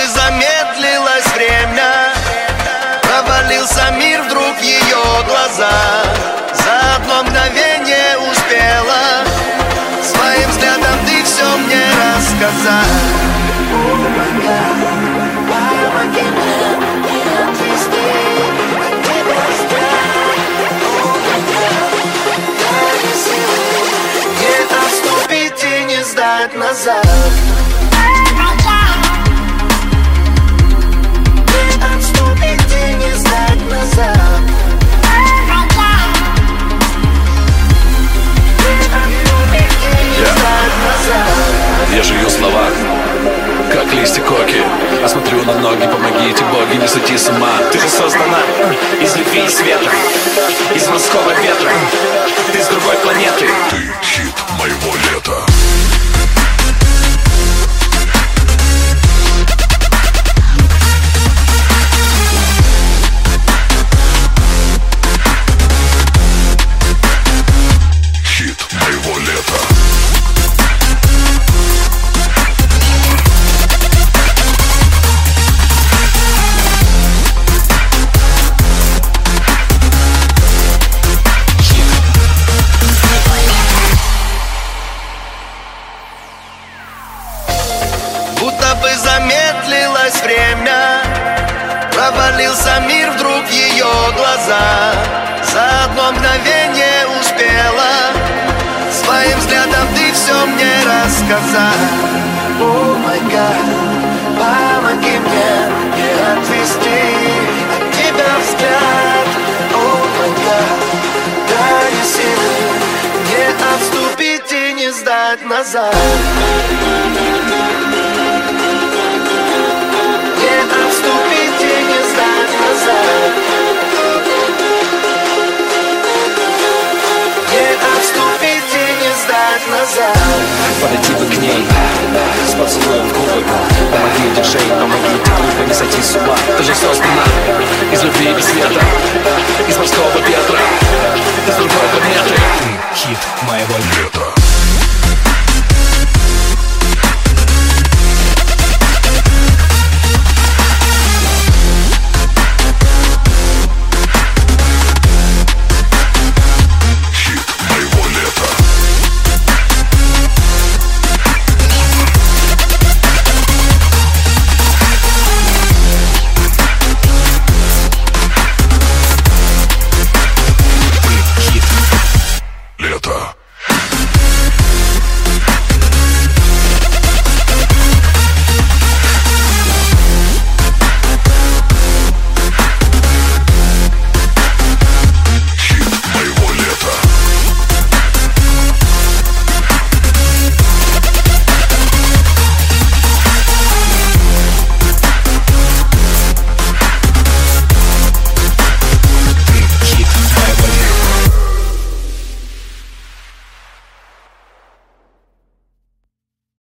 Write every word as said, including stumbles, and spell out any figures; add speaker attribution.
Speaker 1: замедлилось время, провалился мир вдруг в ее глаза. За одно мгновение успела своим взглядом ты все мне рассказать. Помоги мне не отвести от тебя взгляд. Дай мне силы не отступить и не сдать назад.
Speaker 2: Я же ее слова, как листья коки. А смотрю на ноги, помогите, боги, не сойти с ума.
Speaker 3: Ты же создана из любви и света, из морского ветра. Ты с другой планеты.
Speaker 2: Ты хит моего лета. Хит моего лета.
Speaker 1: Будто бы замедлилось время, провалился мир вдруг в ее глаза. За одно мгновение успела своим взглядом ты все мне рассказать. О май гад, помоги мне не отвести от тебя взгляд. О май гад, дай мне силы не отступить и не сдать назад.
Speaker 3: Подойти бы к ней с поцелуем в губы. Помоги, диджей, помоги, ты не сойти с ума. Ты же создана из любви и света, из морского ветра. Ты с другой планеты. Хит моего лета.